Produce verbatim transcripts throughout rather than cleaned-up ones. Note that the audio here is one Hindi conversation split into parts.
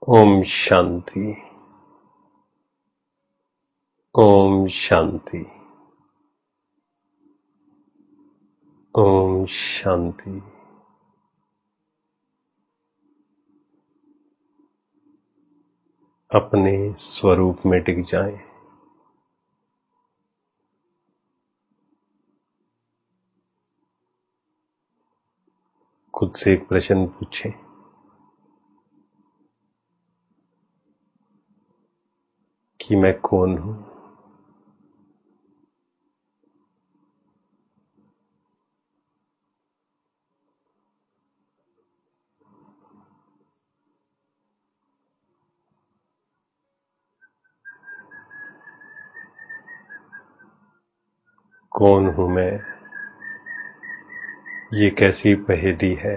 ओम शांति। ओम शांति। ओम शांति। अपने स्वरूप में टिक जाएं। खुद से एक प्रश्न पूछें कि मैं कौन हूं। कौन हूं मैं? ये कैसी पहेली है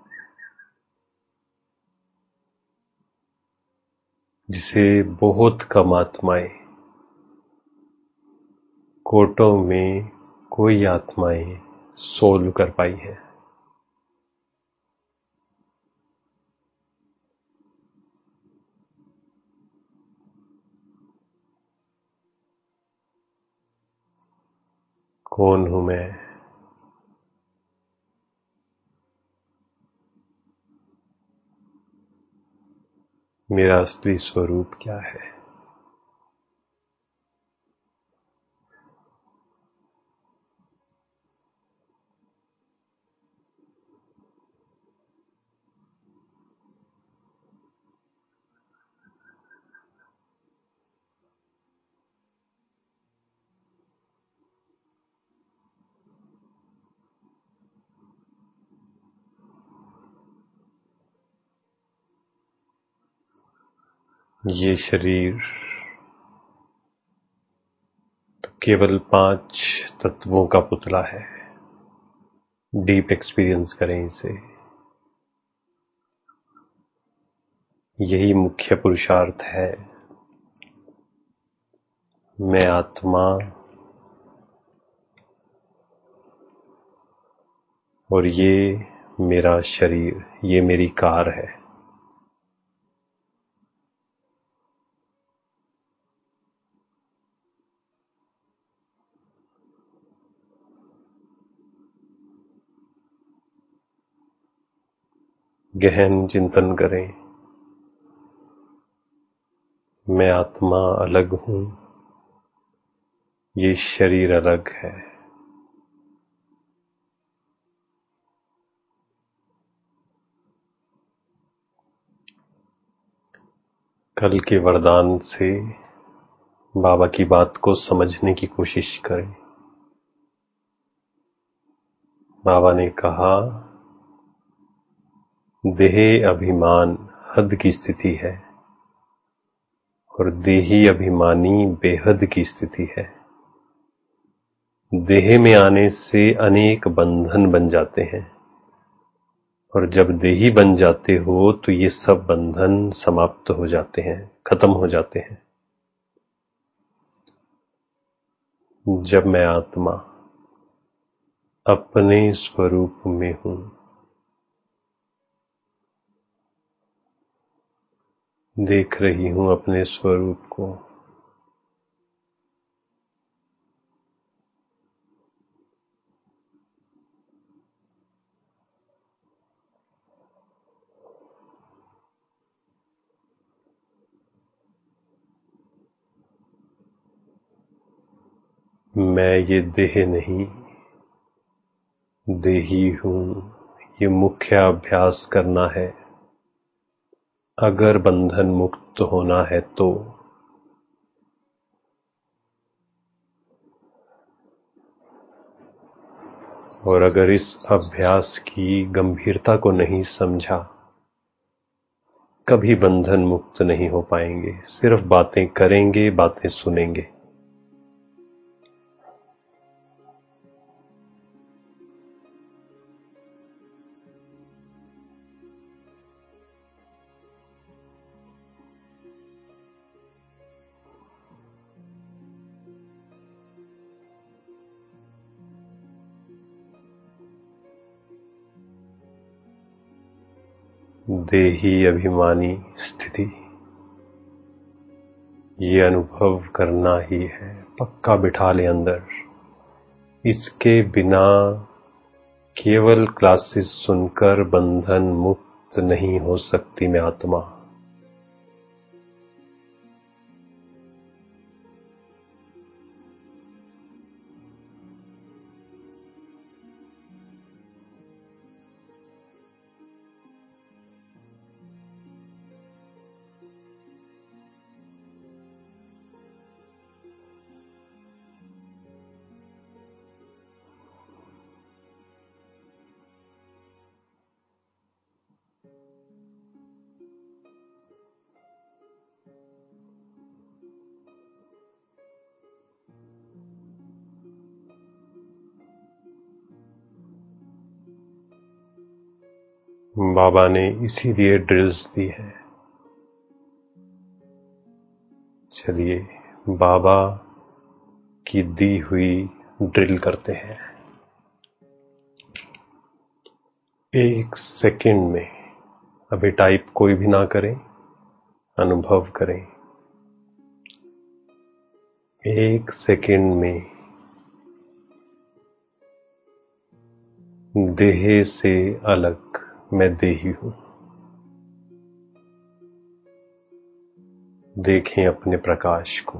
जिसे बहुत कम आत्माएं, कोटों में कोई आत्माएं सोल्व कर पाई है। कौन हूं मैं? मेरा असली स्वरूप क्या है? ये शरीर तो केवल पांच तत्वों का पुतला है। डीप एक्सपीरियंस करें इसे। यही मुख्य पुरुषार्थ है। मैं आत्मा और ये मेरा शरीर, ये मेरी कार है। गहन चिंतन करें। मैं आत्मा अलग हूं, ये शरीर अलग है। कल के वरदान से बाबा की बात को समझने की कोशिश करें। बाबा ने कहा, देह अभिमान हद की स्थिति है और देही अभिमानी बेहद की स्थिति है। देह में आने से अनेक बंधन बन जाते हैं और जब देही बन जाते हो तो ये सब बंधन समाप्त हो जाते हैं, खत्म हो जाते हैं। जब मैं आत्मा अपने स्वरूप में हूं, देख रही हूं अपने स्वरूप को, मैं ये देह नहीं, देही हूं। ये मुख्य अभ्यास करना है अगर बंधन मुक्त होना है तो। और अगर इस अभ्यास की गंभीरता को नहीं समझा, कभी बंधन मुक्त नहीं हो पाएंगे। सिर्फ बातें करेंगे, बातें सुनेंगे। देही अभिमानी स्थिति, ये अनुभव करना ही है, पक्का बिठा ले अंदर। इसके बिना केवल क्लासेस सुनकर बंधन मुक्त नहीं हो सकती मैं आत्मा। बाबा ने इसीलिए ड्रिल्स दी है। चलिए बाबा की दी हुई ड्रिल करते हैं। एक सेकंड में, अभी टाइप कोई भी ना करें, अनुभव करें। एक सेकंड में देह से अलग मैं देही हूं। देखें अपने प्रकाश को।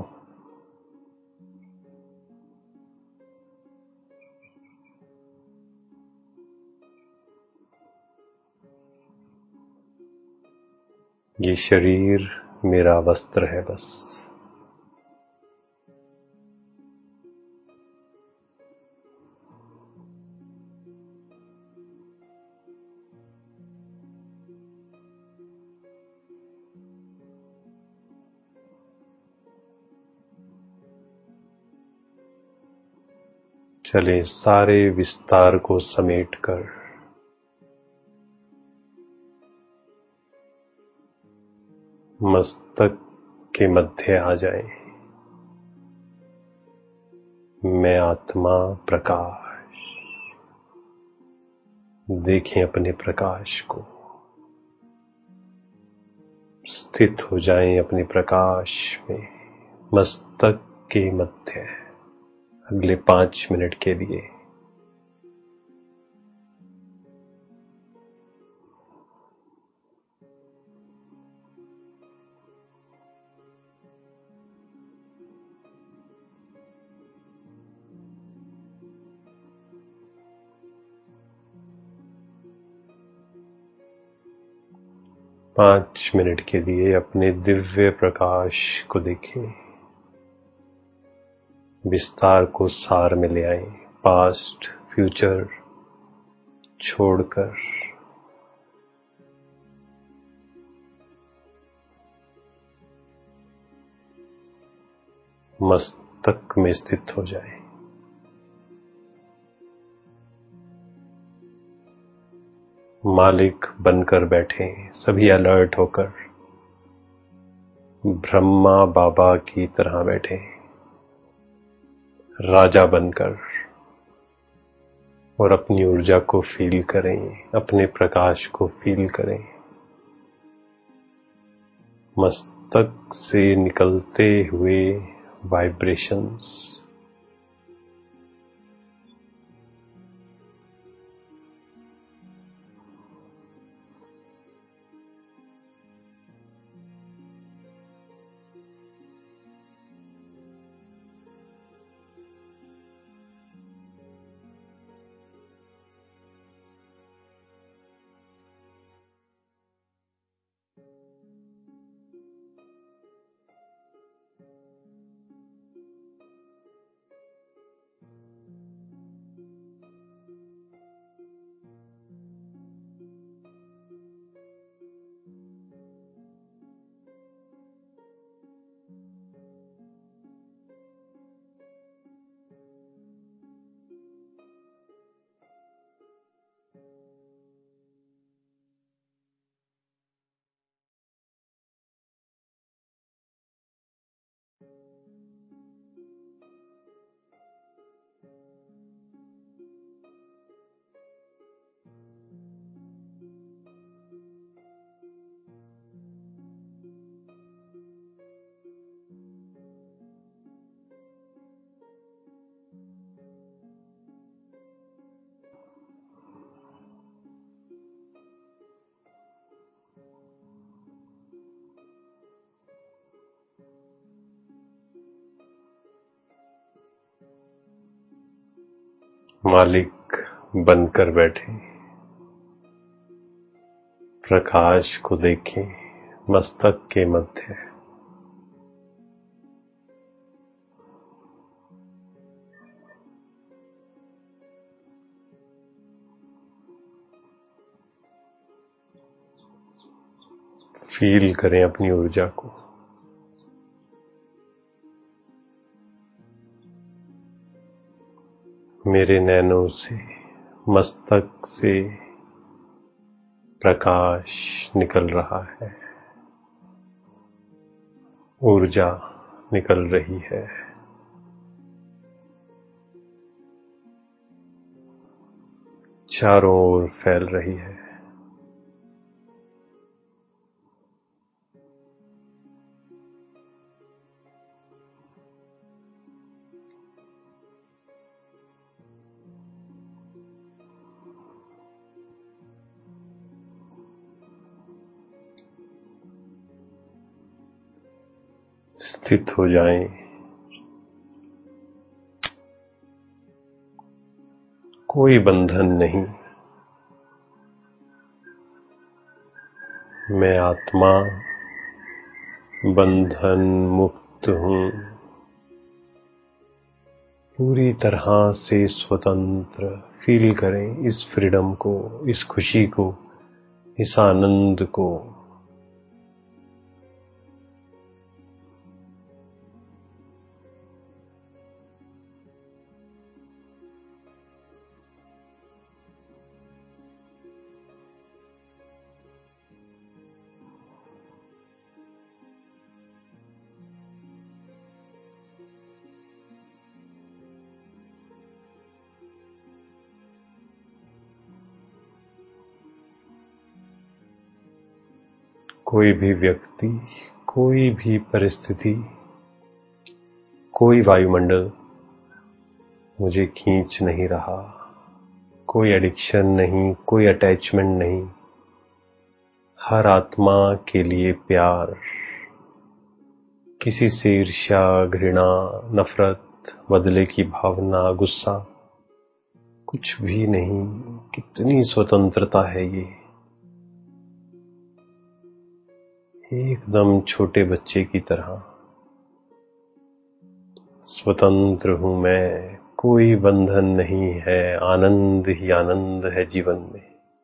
ये शरीर मेरा वस्त्र है बस। चले सारे विस्तार को समेटकर मस्तक के मध्य आ जाए। मैं आत्मा प्रकाश। देखें अपने प्रकाश को। स्थित हो जाएं अपने प्रकाश में, मस्तक के मध्य, अगले पांच मिनट के लिए। पांच मिनट के लिए अपने दिव्य प्रकाश को देखें। विस्तार को सार में ले आए, पास्ट फ्यूचर छोड़कर। मस्तक में स्थित हो जाए। मालिक बनकर बैठे, सभी अलर्ट होकर ब्रह्मा बाबा की तरह बैठे, राजा बनकर, और अपनी ऊर्जा को फील करें, अपने प्रकाश को फील करें। मस्तक से निकलते हुए वाइब्रेशंस, मालिक बनकर बैठे, प्रकाश को देखें मस्तक के मध्य। फील करें अपनी ऊर्जा को। मेरे नैनों से, मस्तक से प्रकाश निकल रहा है, ऊर्जा निकल रही है। चारों ओर फैल रही है। स्थित हो जाएं। कोई बंधन नहीं। मैं आत्मा बंधन मुक्त हूँ, पूरी तरह से स्वतंत्र। फील करें इस फ्रीडम को, इस खुशी को, इस आनंद को। कोई भी व्यक्ति, कोई भी परिस्थिति, कोई वायुमंडल मुझे खींच नहीं रहा। कोई एडिक्शन नहीं, कोई अटैचमेंट नहीं। हर आत्मा के लिए प्यार, किसी से ईर्ष्या, घृणा, नफरत, बदले की भावना, गुस्सा कुछ भी नहीं। कितनी स्वतंत्रता है ये। एकदम छोटे बच्चे की तरह स्वतंत्र हूं मैं। कोई बंधन नहीं है, आनंद ही आनंद है जीवन में।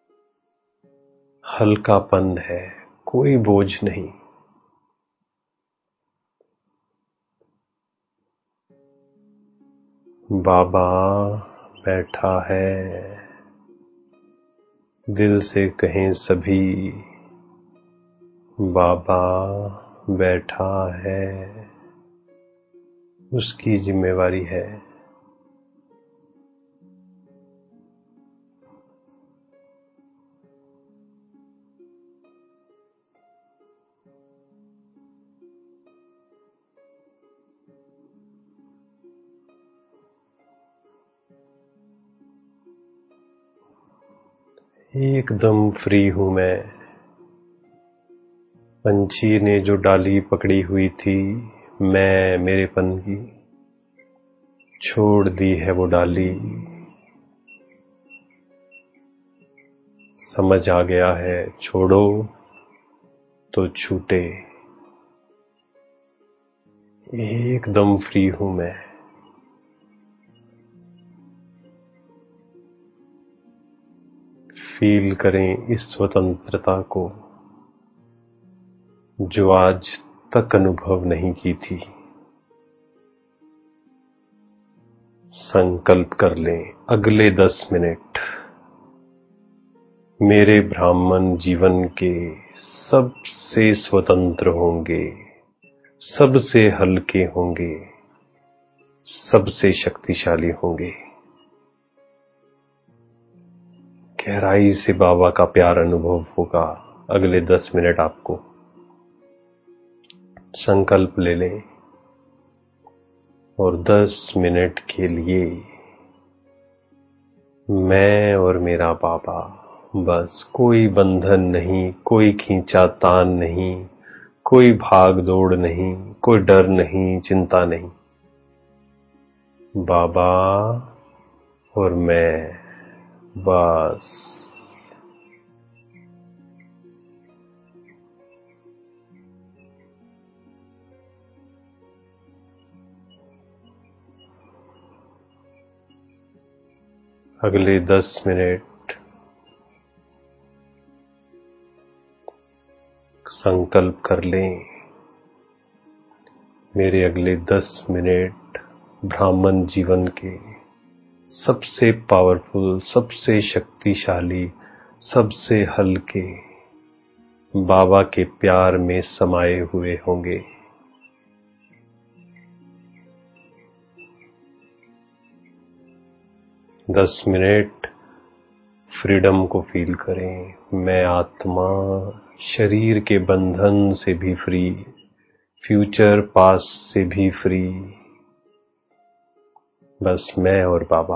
हल्कापन है, कोई बोझ नहीं। बाबा बैठा है, दिल से कहें सभी, बाबा बैठा है, उसकी जिम्मेवारी है। एकदम फ्री हूं मैं। पंछी ने जो डाली पकड़ी हुई थी, मैं मेरेपन की, छोड़ दी है वो डाली। समझ आ गया है, छोड़ो तो छूटे। एकदम फ्री हूं मैं। फील करें इस स्वतंत्रता को जो आज तक अनुभव नहीं की थी। संकल्प कर लें, अगले दस मिनट मेरे ब्राह्मण जीवन के सबसे स्वतंत्र होंगे, सबसे हल्के होंगे, सबसे शक्तिशाली होंगे। गहराई से बाबा का प्यार अनुभव होगा अगले दस मिनट आपको। संकल्प ले लें और दस मिनट के लिए मैं और मेरा बाबा, बस कोई बंधन नहीं, कोई खींचातान नहीं, कोई भाग दौड़ नहीं, कोई डर नहीं, चिंता नहीं। बाबा और मैं बस अगले दस मिनट संकल्प कर लें, मेरे अगले दस मिनट ब्राह्मण जीवन के सबसे पावरफुल, सबसे शक्तिशाली, सबसे हल्के बाबा के प्यार में समाये हुए होंगे। दस मिनट फ्रीडम को फील करें। मैं आत्मा शरीर के बंधन से भी फ्री, फ्यूचर पास्ट से भी फ्री, बस मैं और बाबा।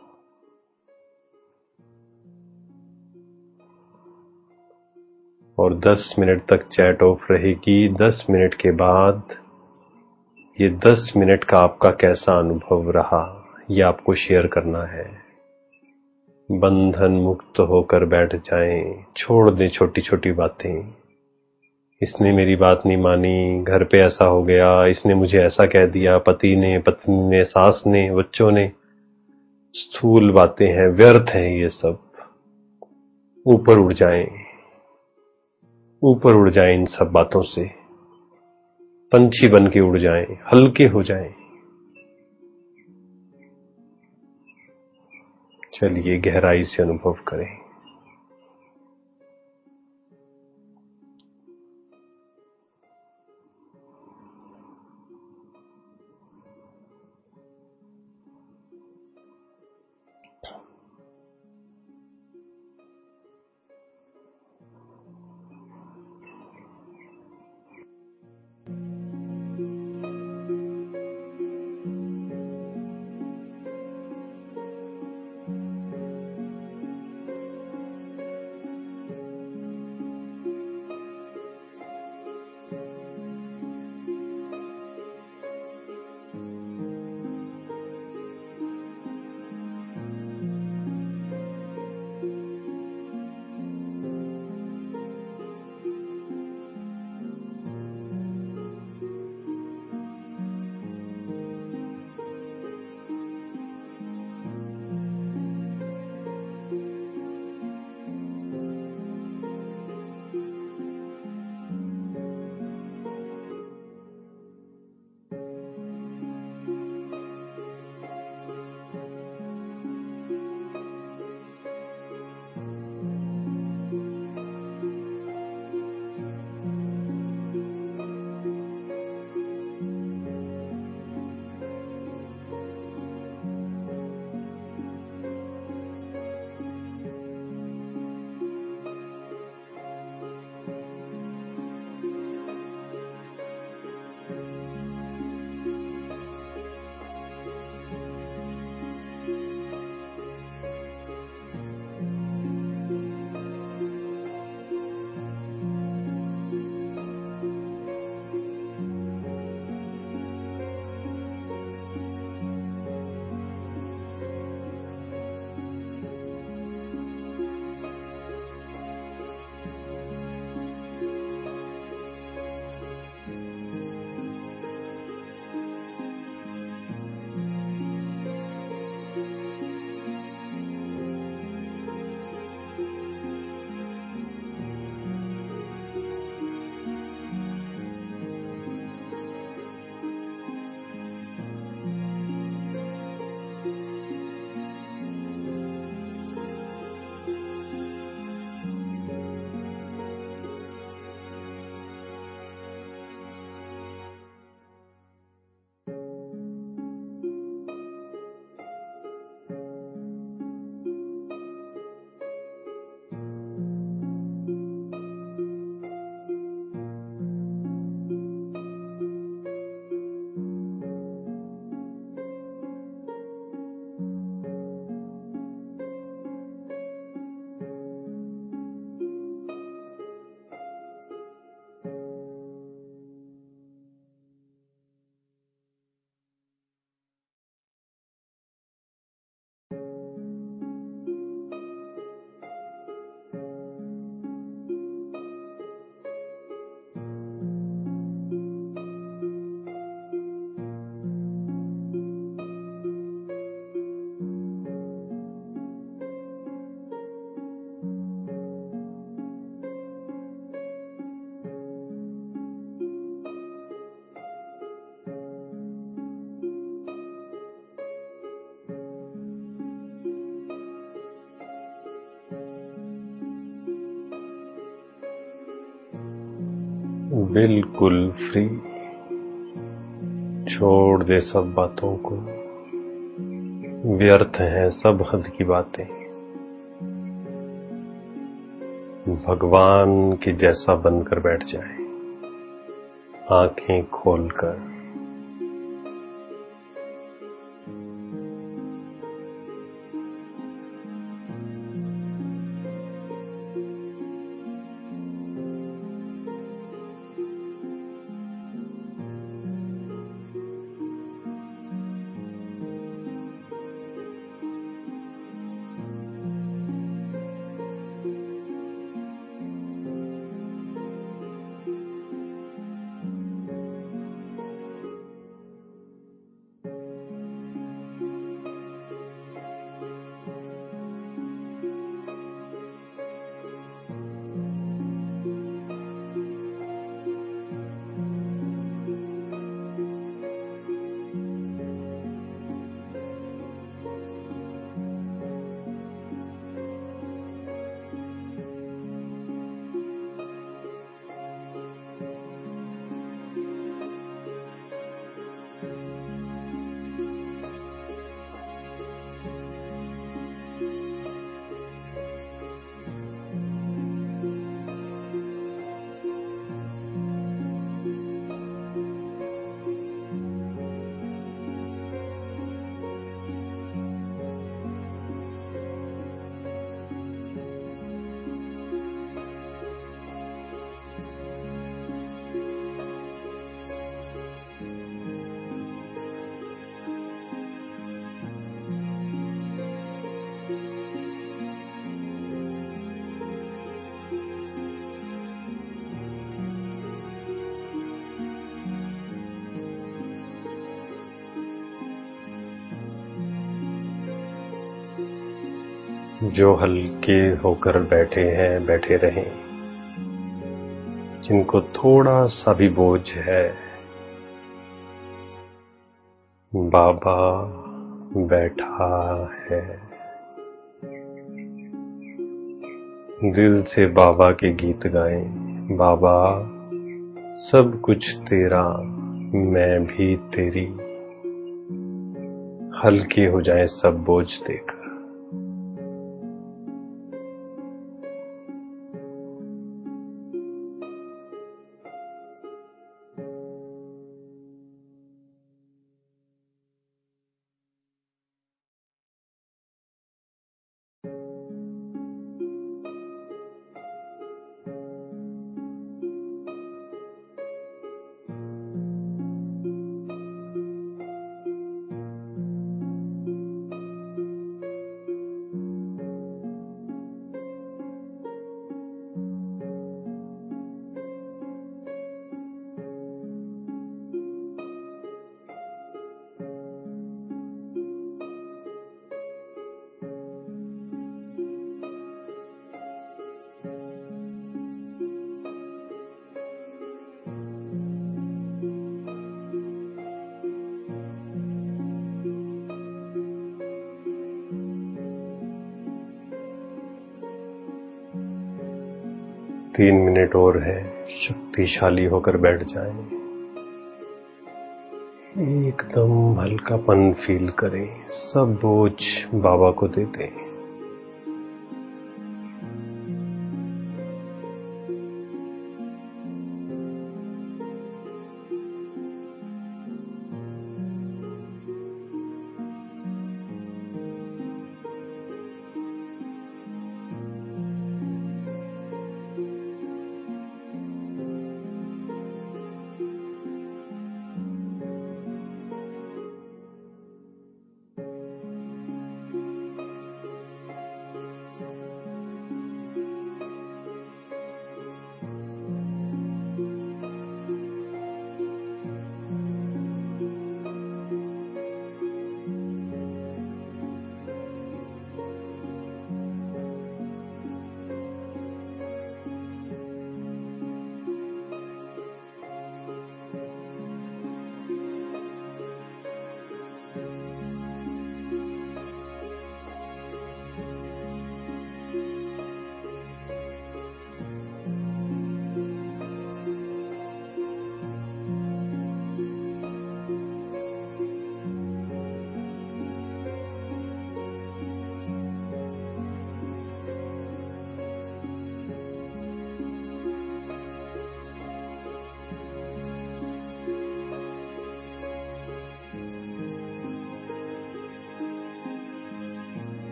और दस मिनट तक चैट ऑफ रहेगी। दस मिनट के बाद ये दस मिनट का आपका कैसा अनुभव रहा, ये आपको शेयर करना है। बंधन मुक्त होकर बैठ जाएं, छोड़ दें छोटी छोटी बातें। इसने मेरी बात नहीं मानी, घर पे ऐसा हो गया, इसने मुझे ऐसा कह दिया, पति ने, पत्नी ने, सास ने, बच्चों ने। स्थूल बातें हैं, व्यर्थ हैं ये सब। ऊपर उड़ जाएं, ऊपर उड़ जाएं इन सब बातों से। पंछी बन के उड़ जाएं, हल्के हो जाएं। चलिए गहराई से अनुभव करें। बिल्कुल फ्री। छोड़ दे सब बातों को, व्यर्थ हैं सब हद की बातें। भगवान के जैसा बनकर बैठ जाए आंखें खोलकर। जो हल्के होकर बैठे हैं बैठे रहें, जिनको थोड़ा सा भी बोझ है, बाबा बैठा है। दिल से बाबा के गीत गाएं। बाबा सब कुछ तेरा, मैं भी तेरी। हल्के हो जाए सब बोझ देकर। तीन मिनट और है, शक्तिशाली होकर बैठ जाएं। एकदम हल्कापन फील करें, सब बोझ बाबा को दे दें।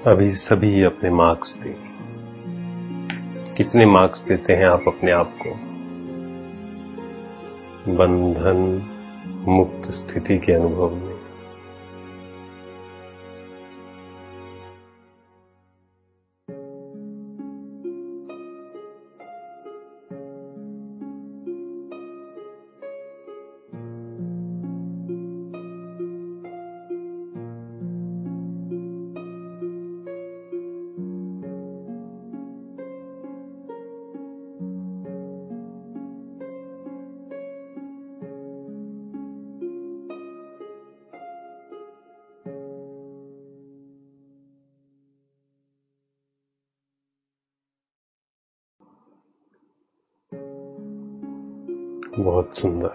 अभी सभी अपने मार्क्स दें। कितने मार्क्स देते हैं आप अपने आप को बंधन मुक्त स्थिति के अनुभव में? बहुत सुंदर।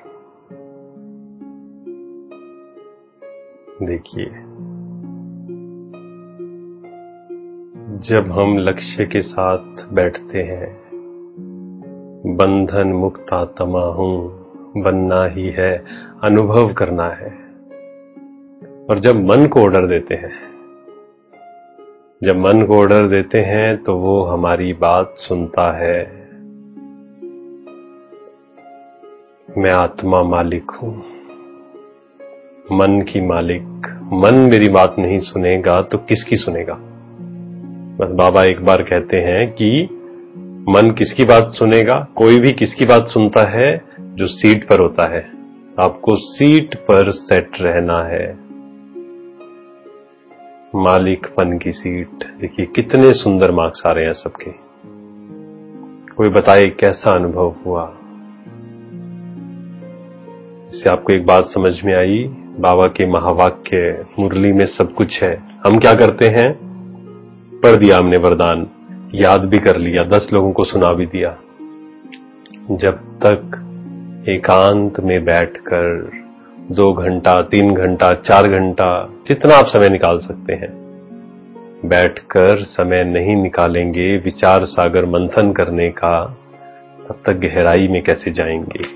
देखिए, जब हम लक्ष्य के साथ बैठते हैं, बंधन मुक्त आत्मा हूं, बनना ही है, अनुभव करना है, और जब मन को ऑर्डर देते हैं जब मन को ऑर्डर देते हैं तो वो हमारी बात सुनता है। मैं आत्मा मालिक हूं, मन की मालिक। मन मेरी बात नहीं सुनेगा तो किसकी सुनेगा? बस बाबा एक बार कहते हैं कि मन किसकी बात सुनेगा? कोई भी किसकी बात सुनता है? जो सीट पर होता है। आपको सीट पर सेट रहना है, मालिकपन की सीट। देखिए कितने सुंदर मार्क्स आ रहे हैं सबके। कोई बताए कैसा अनुभव हुआ? इससे आपको एक बात समझ में आई, बाबा के महावाक्य मुरली में सब कुछ है। हम क्या करते हैं? पढ़ दिया हमने वरदान, याद भी कर लिया, दस लोगों को सुना भी दिया। जब तक एकांत में बैठकर दो घंटा, तीन घंटा, चार घंटा, जितना आप समय निकाल सकते हैं, बैठकर समय नहीं निकालेंगे विचार सागर मंथन करने का, तब तक गहराई में कैसे जाएंगे?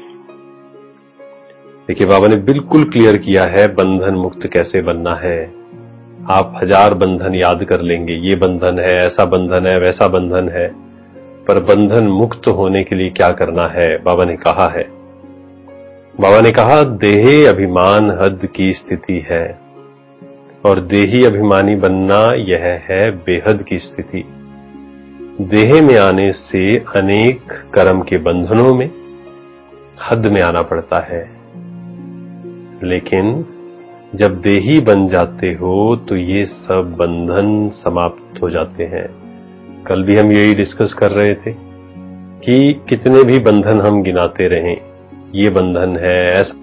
देखिए बाबा ने बिल्कुल क्लियर किया है बंधन मुक्त कैसे बनना है। आप हजार बंधन याद कर लेंगे, ये बंधन है, ऐसा बंधन है, वैसा बंधन है, पर बंधन मुक्त होने के लिए क्या करना है? बाबा ने कहा है बाबा ने कहा देहे अभिमान हद की स्थिति है, और देही अभिमानी बनना यह है बेहद की स्थिति। देह में आने से अनेक कर्म के बंधनों में हद में आना पड़ता है, लेकिन जब देही बन जाते हो तो ये सब बंधन समाप्त हो जाते हैं। कल भी हम यही डिस्कस कर रहे थे कि कितने भी बंधन हम गिनाते रहें, ये बंधन है, ऐसा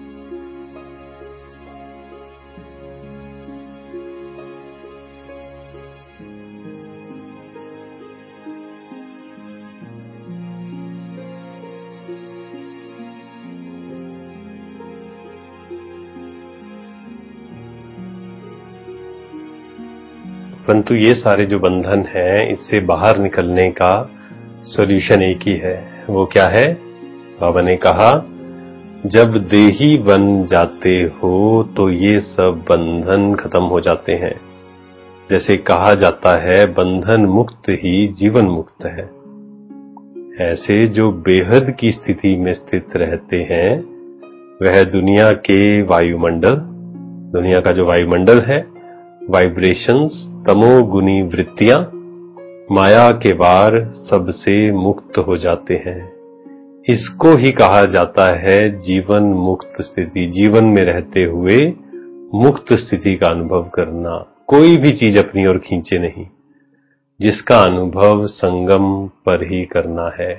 परंतु ये सारे जो बंधन हैं, इससे बाहर निकलने का सॉल्यूशन एक ही है। वो क्या है? बाबा ने कहा जब देही बन जाते हो तो ये सब बंधन खत्म हो जाते हैं। जैसे कहा जाता है बंधन मुक्त ही जीवन मुक्त है, ऐसे जो बेहद की स्थिति में स्थित रहते हैं, वह दुनिया के वायुमंडल, दुनिया का जो वायुमंडल है, वाइब्रेशंस, तमोगुनी वृत्तियां, माया के वार सबसे मुक्त हो जाते हैं। इसको ही कहा जाता है जीवन मुक्त स्थिति। जीवन में रहते हुए मुक्त स्थिति का अनुभव करना। कोई भी चीज अपनी ओर खींचे नहीं, जिसका अनुभव संगम पर ही करना है।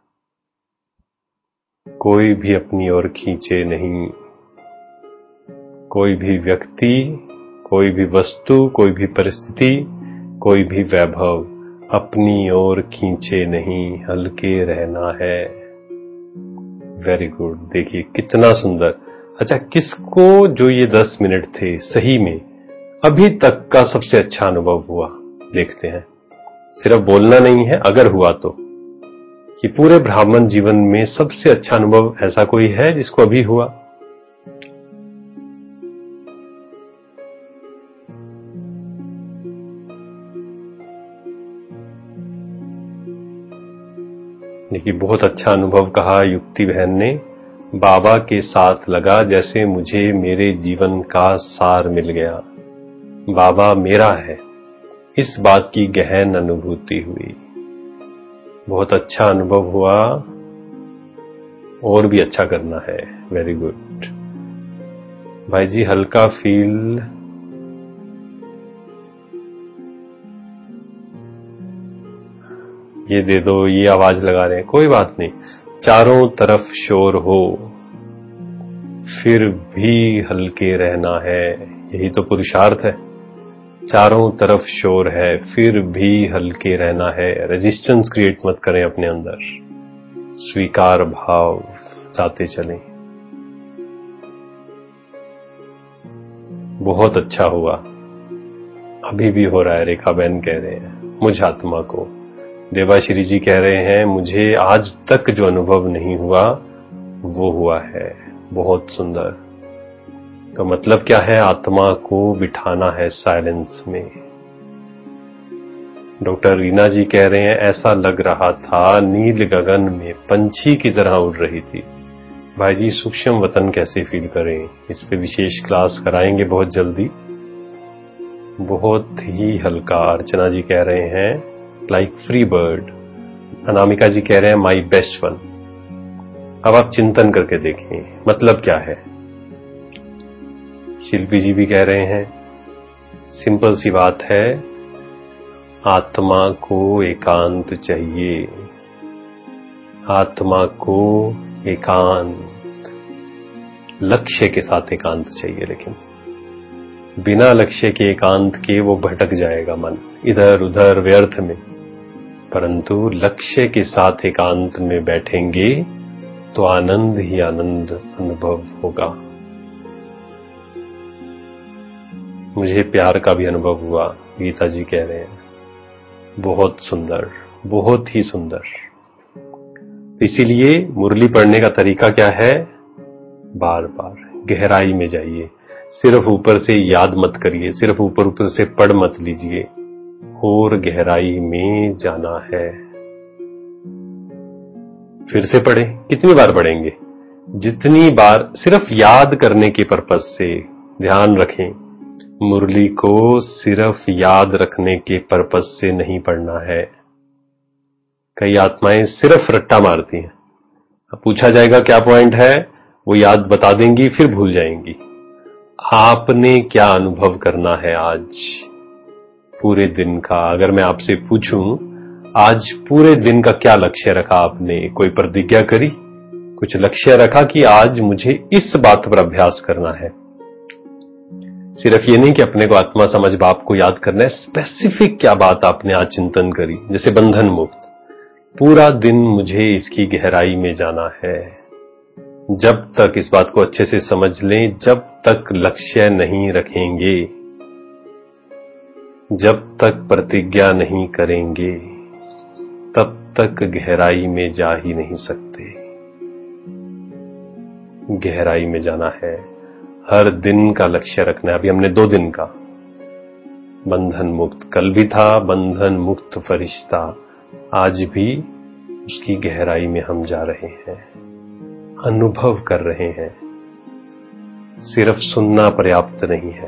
कोई भी अपनी ओर खींचे नहीं, कोई भी व्यक्ति, कोई भी वस्तु, कोई भी परिस्थिति, कोई भी वैभव अपनी ओर खींचे नहीं, हल्के रहना है। Very good. देखिए कितना सुंदर। अच्छा, किसको जो ये दस मिनट थे सही में अभी तक का सबसे अच्छा अनुभव हुआ? देखते हैं। सिर्फ बोलना नहीं है, अगर हुआ तो कि पूरे ब्राह्मण जीवन में सबसे अच्छा अनुभव ऐसा कोई है जिसको अभी हुआ? देखिए, बहुत अच्छा अनुभव कहा युक्ति बहन ने। बाबा के साथ लगा जैसे मुझे मेरे जीवन का सार मिल गया, बाबा मेरा है, इस बात की गहन अनुभूति हुई। बहुत अच्छा अनुभव हुआ, और भी अच्छा करना है। वेरी गुड भाई जी। हल्का फील, ये दे दो, ये आवाज लगा रहे हैं, कोई बात नहीं। चारों तरफ शोर हो फिर भी हल्के रहना है, यही तो पुरुषार्थ है। चारों तरफ शोर है फिर भी हल्के रहना है। रेजिस्टेंस क्रिएट मत करें अपने अंदर, स्वीकार भाव लाते चलें। बहुत अच्छा हुआ, अभी भी हो रहा है। रेखा बहन कह रहे हैं मुझ आत्मा को। देवाश्री जी कह रहे हैं मुझे आज तक जो अनुभव नहीं हुआ वो हुआ है। बहुत सुंदर। तो मतलब क्या है? आत्मा को बिठाना है साइलेंस में। डॉक्टर रीना जी कह रहे हैं ऐसा लग रहा था नील गगन में पंछी की तरह उड़ रही थी। भाई जी, सूक्ष्म वतन कैसे फील करें, इस पे विशेष क्लास कराएंगे बहुत जल्दी। बहुत ही हल्का। अर्चना जी कह रहे हैं like free bird. Anamika ji कह रहे हैं माई बेस्ट वन। अब आप चिंतन करके देखें मतलब क्या है। शिल्पी जी भी कह रहे हैं सिंपल सी बात है, आत्मा को एकांत चाहिए। आत्मा को एकांत, लक्ष्य के साथ एकांत चाहिए। लेकिन बिना लक्ष्य के एकांत के वो भटक जाएगा मन इधर उधर व्यर्थ में। परंतु लक्ष्य के साथ एकांत में बैठेंगे तो आनंद ही आनंद अनुभव होगा। मुझे प्यार का भी अनुभव हुआ, गीता जी कह रहे हैं। बहुत सुंदर, बहुत ही सुंदर। तो इसीलिए मुरली पढ़ने का तरीका क्या है? बार बार गहराई में जाइए। सिर्फ ऊपर से याद मत करिए, सिर्फ ऊपर ऊपर से पढ़ मत लीजिए, और गहराई में जाना है। फिर से पढ़ें। कितनी बार पढ़ेंगे? जितनी बार, सिर्फ याद करने के पर्पज से। ध्यान रखें, मुरली को सिर्फ याद रखने के पर्पज से नहीं पढ़ना है। कई आत्माएं सिर्फ रट्टा मारती हैं। अब पूछा जाएगा क्या पॉइंट है, वो याद बता देंगी फिर भूल जाएंगी। आपने क्या अनुभव करना है आज पूरे दिन का? अगर मैं आपसे पूछूं आज पूरे दिन का क्या लक्ष्य रखा आपने? कोई प्रतिज्ञा करी, कुछ लक्ष्य रखा कि आज मुझे इस बात पर अभ्यास करना है। सिर्फ ये नहीं कि अपने को आत्मा समझ बाप को याद करना है, स्पेसिफिक क्या बात आपने आज चिंतन करी। जैसे बंधन मुक्त, पूरा दिन मुझे इसकी गहराई में जाना है। जब तक इस बात को अच्छे से समझ लें, जब तक लक्ष्य नहीं रखेंगे, जब तक प्रतिज्ञा नहीं करेंगे, तब तक गहराई में जा ही नहीं सकते। गहराई में जाना है, हर दिन का लक्ष्य रखना है। अभी हमने दो दिन का बंधन मुक्त, कल भी था बंधन मुक्त फरिश्ता, आज भी उसकी गहराई में हम जा रहे हैं, अनुभव कर रहे हैं। सिर्फ सुनना पर्याप्त नहीं है,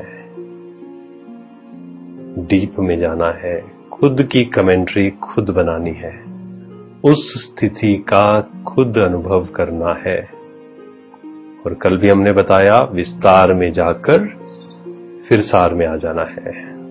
डीप में जाना है, खुद की कमेंट्री खुद बनानी है, उस स्थिति का खुद अनुभव करना है। और कल भी हमने बताया विस्तार में जाकर फिर सार में आ जाना है।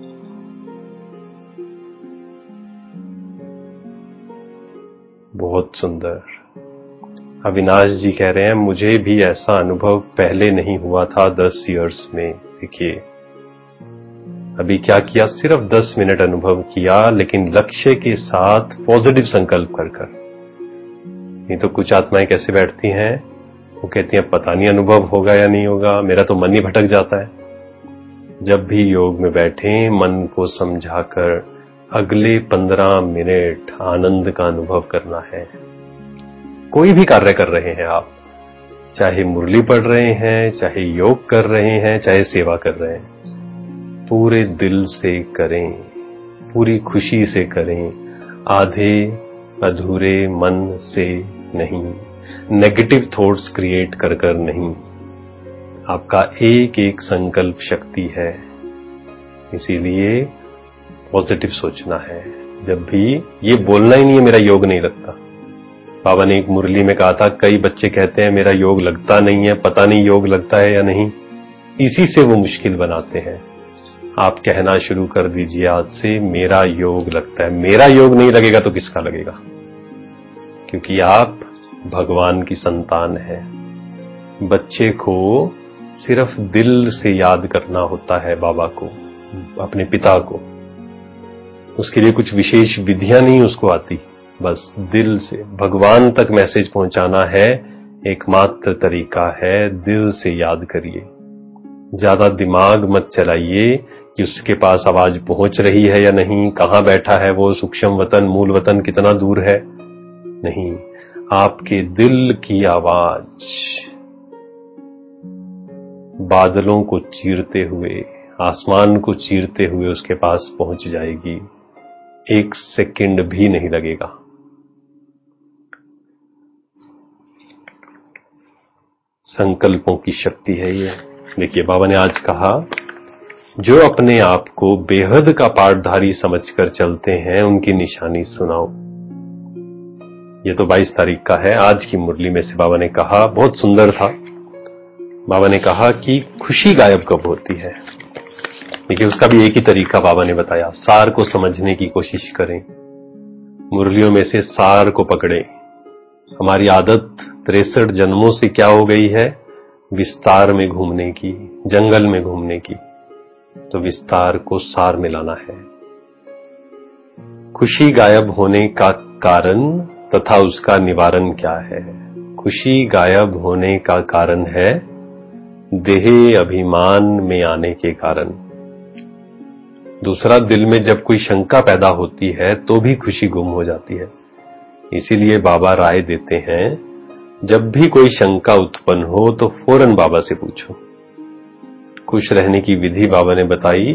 बहुत सुंदर। अविनाश जी कह रहे हैं मुझे भी ऐसा अनुभव पहले नहीं हुआ था दस इयर्स में। देखिए अभी क्या किया, सिर्फ दस मिनट अनुभव किया, लेकिन लक्ष्य के साथ पॉजिटिव संकल्प कर कर। नहीं तो कुछ आत्माएं कैसे बैठती हैं, वो कहती हैं पता नहीं अनुभव होगा या नहीं होगा, मेरा तो मन ही भटक जाता है। जब भी योग में बैठें, मन को समझाकर अगले पंद्रह मिनट आनंद का अनुभव करना है। कोई भी कार्य कर रहे हैं आप, चाहे मुरली पढ़ रहे हैं, चाहे योग कर रहे हैं, चाहे सेवा कर रहे हैं, पूरे दिल से करें, पूरी खुशी से करें। आधे अधूरे मन से नहीं, नेगेटिव थॉट्स क्रिएट कर कर नहीं। आपका एक एक संकल्प शक्ति है, इसीलिए पॉजिटिव सोचना है। जब भी ये बोलना ही नहीं है मेरा योग नहीं लगता। बाबा ने एक मुरली में कहा था, कई बच्चे कहते हैं मेरा योग लगता नहीं है, पता नहीं योग लगता है या नहीं, इसी से वो मुश्किल बनाते हैं। आप कहना शुरू कर दीजिए आज से, मेरा योग लगता है। मेरा योग नहीं लगेगा तो किसका लगेगा, क्योंकि आप भगवान की संतान है। बच्चे को सिर्फ दिल से याद करना होता है बाबा को, अपने पिता को। उसके लिए कुछ विशेष विधियां नहीं उसको आती, बस दिल से भगवान तक मैसेज पहुंचाना है। एकमात्र तरीका है दिल से याद करिए। ज्यादा दिमाग मत चलाइए कि उसके पास आवाज पहुंच रही है या नहीं, कहां बैठा है वो, सूक्ष्म वतन मूल वतन कितना दूर है। नहीं, आपके दिल की आवाज बादलों को चीरते हुए, आसमान को चीरते हुए उसके पास पहुंच जाएगी। एक सेकंड भी नहीं लगेगा। संकल्पों की शक्ति है ये। देखिए बाबा ने आज कहा, जो अपने आप को बेहद का पाठधारी समझकर चलते हैं उनकी निशानी सुनाओ। ये तो बाईस तारीख का है। आज की मुरली में से बाबा ने कहा, बहुत सुंदर था। बाबा ने कहा कि खुशी गायब कब होती है। देखिए उसका भी एक ही तरीका बाबा ने बताया, सार को समझने की कोशिश करें। मुरलियों में से सार को पकड़ें। हमारी आदत तिरसठ जन्मों से क्या हो गई है, विस्तार में घूमने की, जंगल में घूमने की। तो विस्तार को सार में लाना है। खुशी गायब होने का कारण तथा उसका निवारण क्या है। खुशी गायब होने का कारण है देह अभिमान में आने के कारण। दूसरा, दिल में जब कोई शंका पैदा होती है तो भी खुशी गुम हो जाती है। इसीलिए बाबा राय देते हैं, जब भी कोई शंका उत्पन्न हो तो फौरन बाबा से पूछो। खुश रहने की विधि बाबा ने बताई,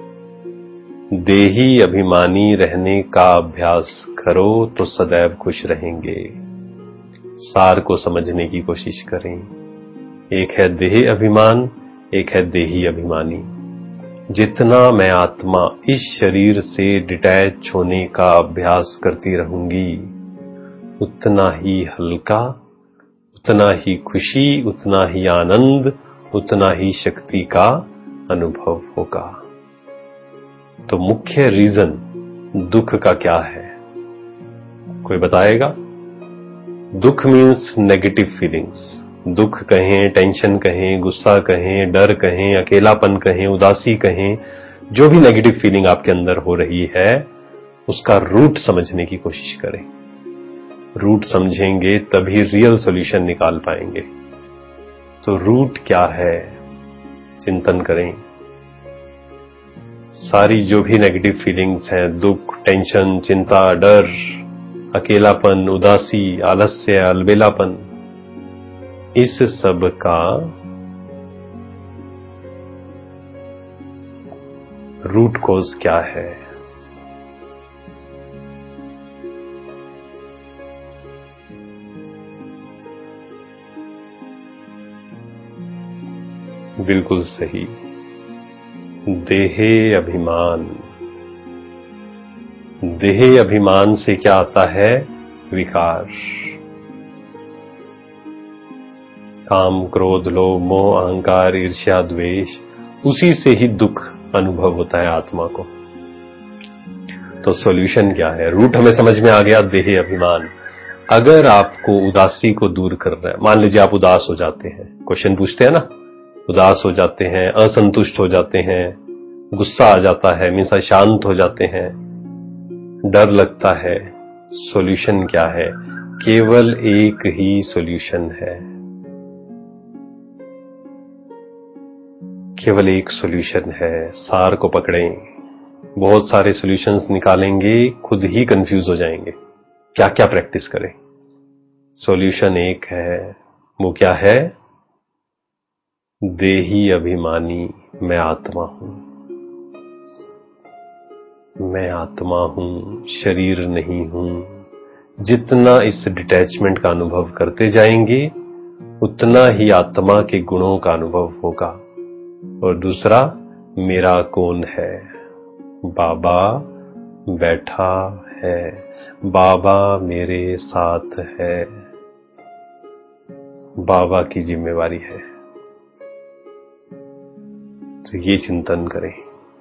देही अभिमानी रहने का अभ्यास करो तो सदैव खुश रहेंगे। सार को समझने की कोशिश करें। एक है देह अभिमान, एक है देही अभिमानी। जितना मैं आत्मा इस शरीर से डिटैच होने का अभ्यास करती रहूंगी, उतना ही हल्का, उतना ही खुशी, उतना ही आनंद, उतना ही शक्ति का अनुभव होगा। तो मुख्य रीजन दुख का क्या है, कोई बताएगा? दुख मीन्स नेगेटिव फीलिंग्स। दुख कहें, टेंशन कहें, गुस्सा कहें, डर कहें, अकेलापन कहें, उदासी कहें, जो भी नेगेटिव फीलिंग आपके अंदर हो रही है, उसका रूट समझने की कोशिश करें। रूट समझेंगे तभी रियल सॉल्यूशन निकाल पाएंगे। तो रूट क्या है, चिंतन करें। सारी जो भी नेगेटिव फीलिंग्स हैं, दुख, टेंशन, चिंता, डर, अकेलापन, उदासी, आलस्य, अलबेलापन, इस सब का रूट कॉज क्या है? बिल्कुल सही, देहे अभिमान। देहे अभिमान से क्या आता है? विकार, काम, क्रोध, लोभ, मोह, अहंकार, ईर्ष्या, द्वेष। उसी से ही दुख अनुभव होता है आत्मा को। तो सॉल्यूशन क्या है? रूट हमें समझ में आ गया, देह अभिमान। अगर आपको उदासी को दूर करना है, मान लीजिए आप उदास हो जाते हैं, क्वेश्चन पूछते हैं ना, उदास हो जाते हैं, असंतुष्ट हो जाते हैं, गुस्सा आ जाता है, मीन्स शांत हो जाते हैं, डर लगता है। सॉल्यूशन क्या है? केवल एक ही सॉल्यूशन है, केवल एक सॉल्यूशन है। सार को पकड़ें। बहुत सारे सॉल्यूशंस निकालेंगे, खुद ही कंफ्यूज हो जाएंगे क्या क्या प्रैक्टिस करें। सॉल्यूशन एक है, वो क्या है? देही अभिमानी, मैं आत्मा हूं, मैं आत्मा हूं, शरीर नहीं हूं। जितना इस डिटैचमेंट का अनुभव करते जाएंगे उतना ही आत्मा के गुणों का अनुभव होगा। और दूसरा, मेरा कौन है? बाबा बैठा है, बाबा मेरे साथ है, बाबा की जिम्मेवारी है। तो ये चिंतन करें।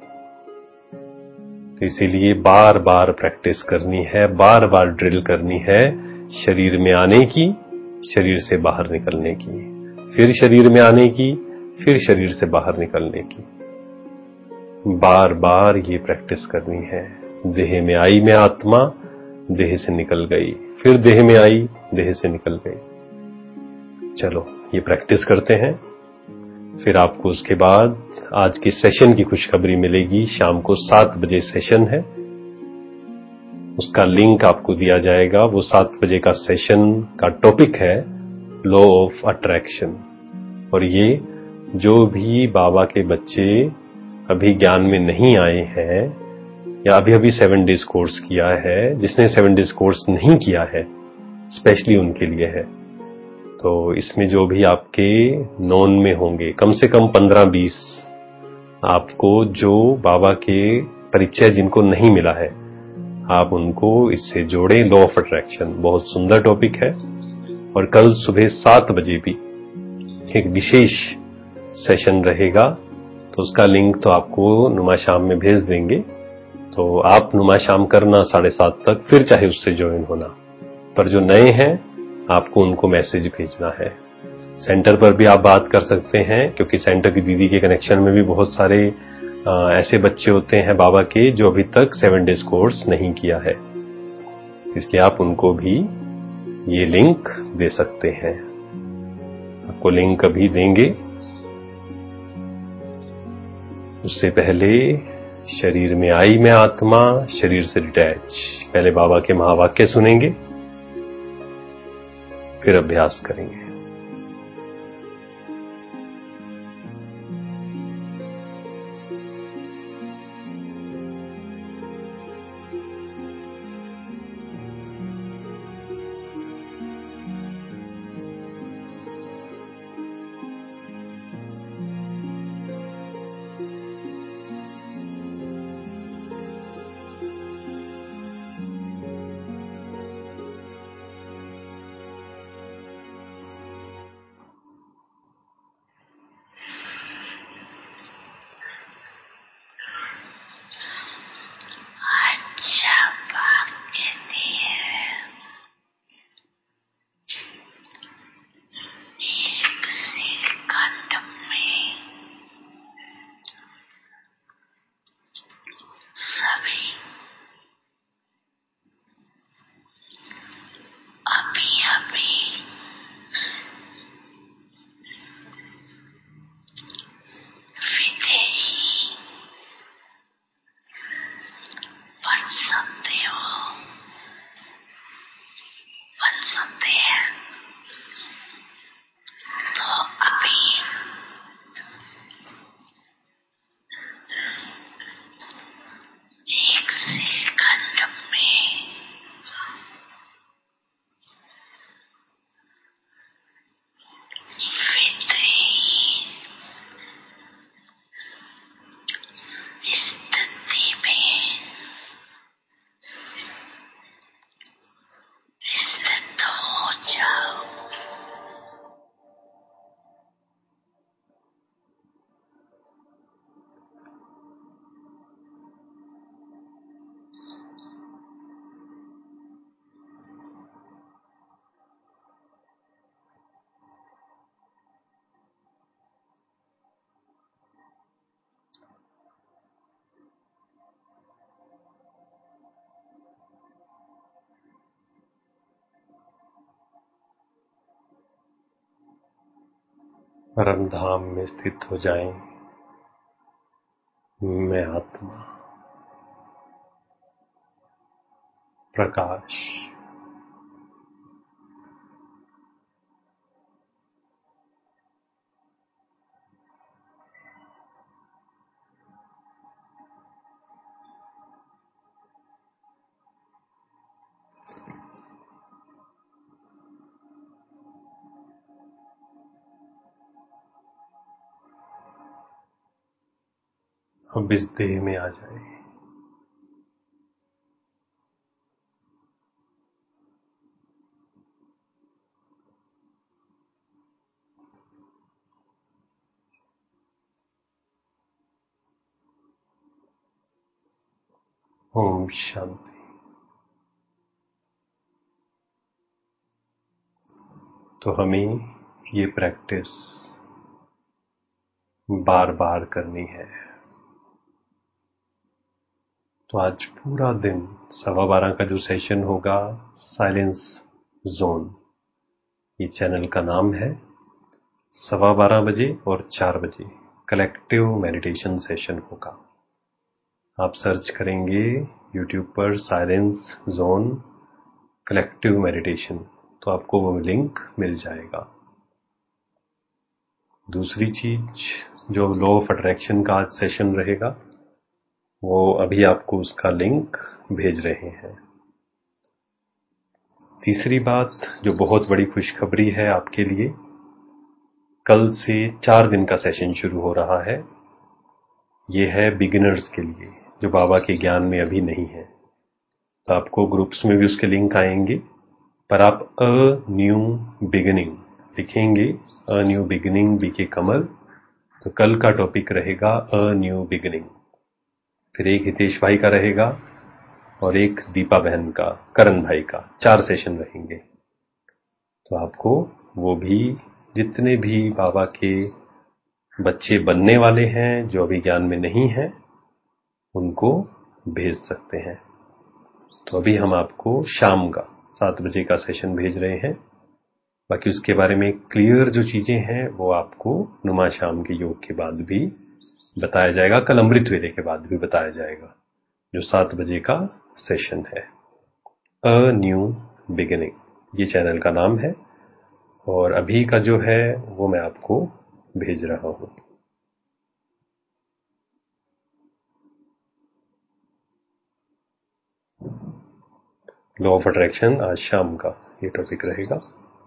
तो इसीलिए बार बार प्रैक्टिस करनी है, बार बार ड्रिल करनी है, शरीर में आने की, शरीर से बाहर निकलने की, फिर शरीर में आने की, फिर शरीर से बाहर निकलने की। बार बार ये प्रैक्टिस करनी है। देह में आई मैं आत्मा, देह से निकल गई, फिर देह में आई, देह से निकल गई। चलो ये प्रैक्टिस करते हैं। फिर आपको उसके बाद आज के सेशन की खुशखबरी मिलेगी। शाम को सात बजे सेशन है, उसका लिंक आपको दिया जाएगा। वो सात बजे का सेशन का टॉपिक है लॉ ऑफ अट्रैक्शन। और ये जो भी बाबा के बच्चे अभी ज्ञान में नहीं आए हैं या अभी अभी सेवन डेज कोर्स किया है, जिसने सेवन डेज कोर्स नहीं किया है स्पेशली उनके लिए है। तो इसमें जो भी आपके नॉन में होंगे, कम से कम पंद्रह बीस आपको जो बाबा के परिचय जिनको नहीं मिला है, आप उनको इससे जोड़ें। लॉ ऑफ अट्रैक्शन बहुत सुंदर टॉपिक है। और कल सुबह सात बजे भी एक विशेष सेशन रहेगा, तो उसका लिंक तो आपको नुमा शाम में भेज देंगे। तो आप नुमा शाम करना साढ़े सात तक, फिर चाहे उससे ज्वाइन होना। पर जो नए हैं आपको उनको मैसेज भेजना है। सेंटर पर भी आप बात कर सकते हैं, क्योंकि सेंटर की दीदी के कनेक्शन में भी बहुत सारे आ, ऐसे बच्चे होते हैं बाबा के जो अभी तक सेवन डेज कोर्स नहीं किया है, इसलिए आप उनको भी ये लिंक दे सकते हैं। आपको लिंक अभी देंगे। उससे पहले शरीर में आई मैं आत्मा, शरीर से डिटैच। पहले बाबा के महावाक्य सुनेंगे, फिर अभ्यास करेंगे। परम धाम में स्थित हो जाएं। मैं आत्मा, प्रकाश। अब इस देह में आ जाए। ओम शांति। तो हमें ये प्रैक्टिस बार बार करनी है। तो आज पूरा दिन सवा बारह का जो सेशन होगा साइलेंस जोन, ये चैनल का नाम है। सवा बारह बजे और चार बजे कलेक्टिव मेडिटेशन सेशन होगा। आप सर्च करेंगे यूट्यूब पर साइलेंस जोन कलेक्टिव मेडिटेशन, तो आपको वो लिंक मिल जाएगा। दूसरी चीज, जो लॉ ऑफ अट्रैक्शन का आज सेशन रहेगा, वो अभी आपको उसका लिंक भेज रहे हैं। तीसरी बात, जो बहुत बड़ी खुशखबरी है आपके लिए, कल से चार दिन का सेशन शुरू हो रहा है। ये है बिगिनर्स के लिए, जो बाबा के ज्ञान में अभी नहीं है। तो आपको ग्रुप्स में भी उसके लिंक आएंगे, पर आप अ न्यू बिगिनिंग लिखेंगे, अ न्यू बिगिनिंग बी के कमल। तो कल का टॉपिक रहेगा अ न्यू बिगिनिंग। फिर एक हितेश भाई का रहेगा और एक दीपा बहन का, करण भाई का, चार सेशन रहेंगे। तो आपको वो भी, जितने भी बाबा के बच्चे बनने वाले हैं जो अभी ज्ञान में नहीं हैं, उनको भेज सकते हैं। तो अभी हम आपको शाम का सात बजे का सेशन भेज रहे हैं। बाकी उसके बारे में क्लियर जो चीजें हैं वो आपको नुमा शाम के योग के बाद भी बताया जाएगा, कल अमृत वेले के बाद भी बताया जाएगा, जो सात बजे का सेशन है। अ न्यू बिगिनिंग ये चैनल का नाम है, और अभी का जो है वो मैं आपको भेज रहा हूं। लॉ ऑफ अट्रैक्शन आज शाम का ये टॉपिक रहेगा।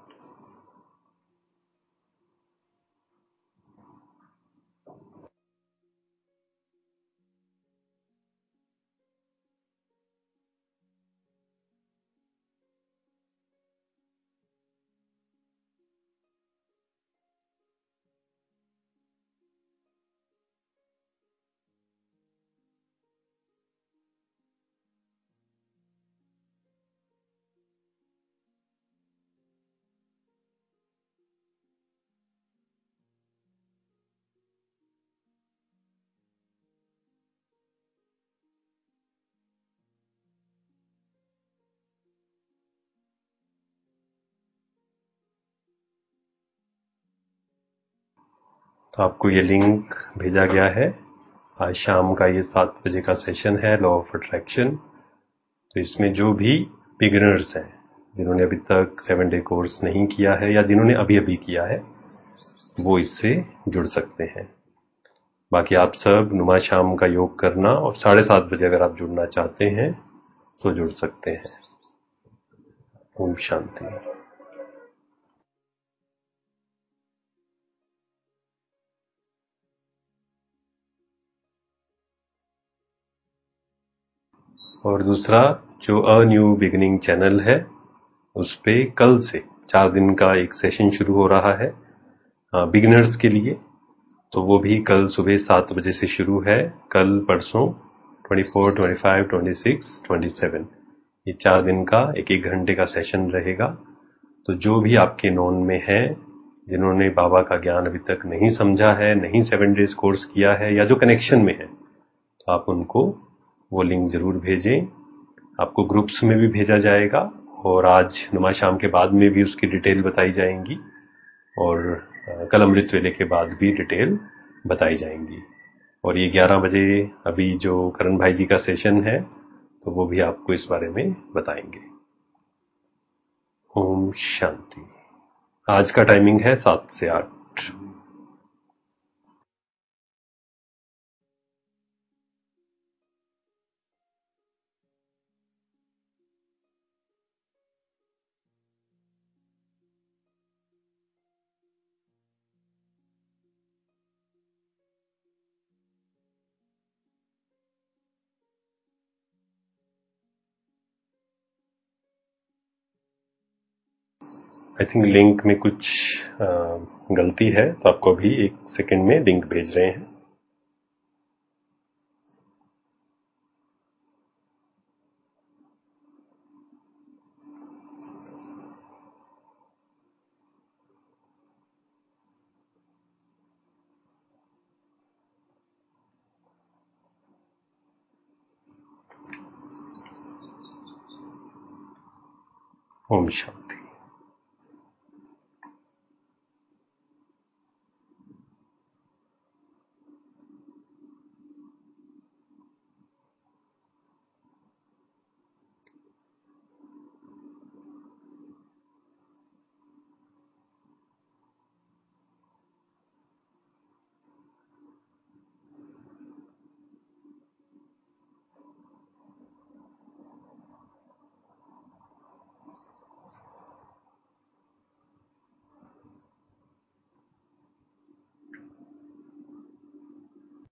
तो आपको ये लिंक भेजा गया है। आज शाम का ये सात बजे का सेशन है लॉ ऑफ अट्रैक्शन। तो इसमें जो भी बिगिनर्स हैं, जिन्होंने अभी तक सेवन डे कोर्स नहीं किया है या जिन्होंने अभी अभी किया है, वो इससे जुड़ सकते हैं। बाकी आप सब नुमा शाम का योग करना, और साढ़े सात बजे अगर आप जुड़ना चाहते हैं तो जुड़ सकते हैं। ओम शांति। और दूसरा, जो अ न्यू बिगिनिंग चैनल है, उस पे कल से चार दिन का एक सेशन शुरू हो रहा है बिगिनर्स के लिए। तो वो भी कल सुबह सात बजे से शुरू है। कल, परसों, चौबीस, पच्चीस, छब्बीस, सत्ताईस, ये चार दिन का एक एक घंटे का सेशन रहेगा। तो जो भी आपके नोन में है, जिन्होंने बाबा का ज्ञान अभी तक नहीं समझा है, नहीं सेवन डेज कोर्स किया है, या जो कनेक्शन में है, तो आप उनको वो लिंक जरूर भेजें। आपको ग्रुप्स में भी भेजा जाएगा, और आज नुमा शाम के बाद में भी उसकी डिटेल बताई जाएंगी, और कल अमृत वेले के बाद भी डिटेल बताई जाएंगी। और ये ग्यारह बजे अभी जो करण भाई जी का सेशन है, तो वो भी आपको इस बारे में बताएंगे। ओम शांति। आज का टाइमिंग है सात से आठ। आई थिंक लिंक में कुछ आ, गलती है, तो आपको अभी एक सेकंड में लिंक भेज रहे हैं। ओम शांति।